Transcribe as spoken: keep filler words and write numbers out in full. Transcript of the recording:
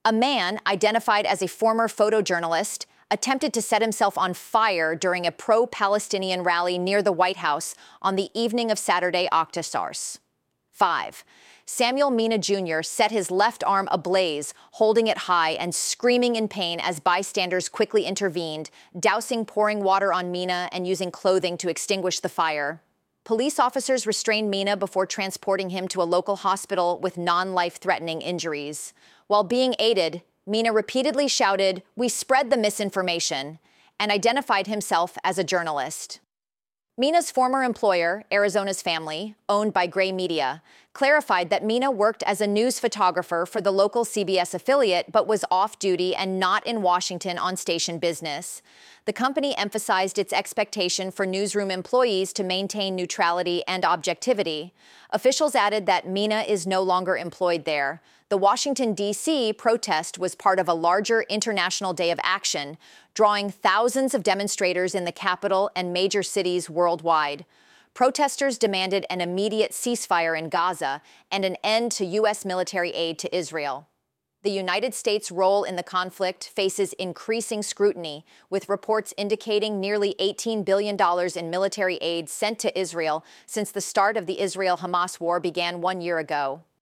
A man, identified as a former photojournalist, attempted to set himself on fire during a pro-Palestinian rally near the White House on the evening of Saturday, Octosars. Five. Samuel Mina Junior set his left arm ablaze, holding it high and screaming in pain as bystanders quickly intervened, dousing pouring water on Mina and using clothing to extinguish the fire. Police officers restrained Mina before transporting him to a local hospital with non-life-threatening injuries. While being aided, Mina repeatedly shouted, "We spread the misinformation," and identified himself as a journalist. Mina's former employer, Arizona's Family, owned by Gray Media, clarified that Mina worked as a news photographer for the local C B S affiliate but was off-duty and not in Washington on station business. The company emphasized its expectation for newsroom employees to maintain neutrality and objectivity. Officials added that Mina is no longer employed there. The Washington, D C protest was part of a larger international day of action, drawing thousands of demonstrators in the capital and major cities worldwide. Protesters demanded an immediate ceasefire in Gaza and an end to U S military aid to Israel. The United States' role in the conflict faces increasing scrutiny, with reports indicating nearly eighteen billion dollars in military aid sent to Israel since the start of the Israel-Hamas war began one year ago.